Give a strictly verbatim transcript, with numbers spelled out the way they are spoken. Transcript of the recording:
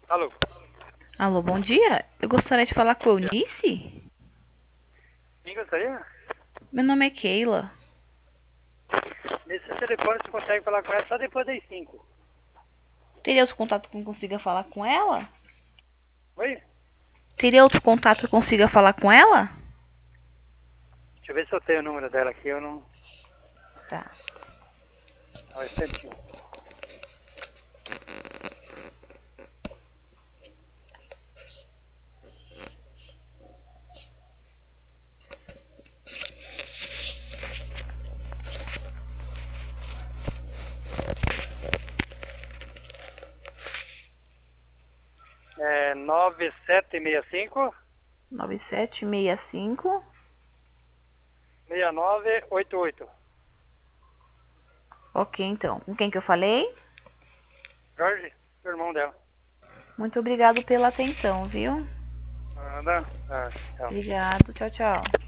Alô? Alô, bom dia. Eu gostaria de falar com a Eunice. Quem gostaria? Meu nome é Keila. Nesse telefone você consegue falar com ela só depois das cinco. Teria outro contato que eu consiga falar com ela? Oi? Teria outro contato que eu consiga falar com ela? Deixa eu ver se eu tenho o número dela aqui, eu não... Tá. Ó, esse aqui. É nove sete seis cinco, nove sete seis cinco. seis nove oito oito. Ok, então. Com quem que eu falei? Jorge, o irmão dela. Muito obrigado pela atenção, viu? Nada. Ah, tchau. Obrigado. Tchau, tchau.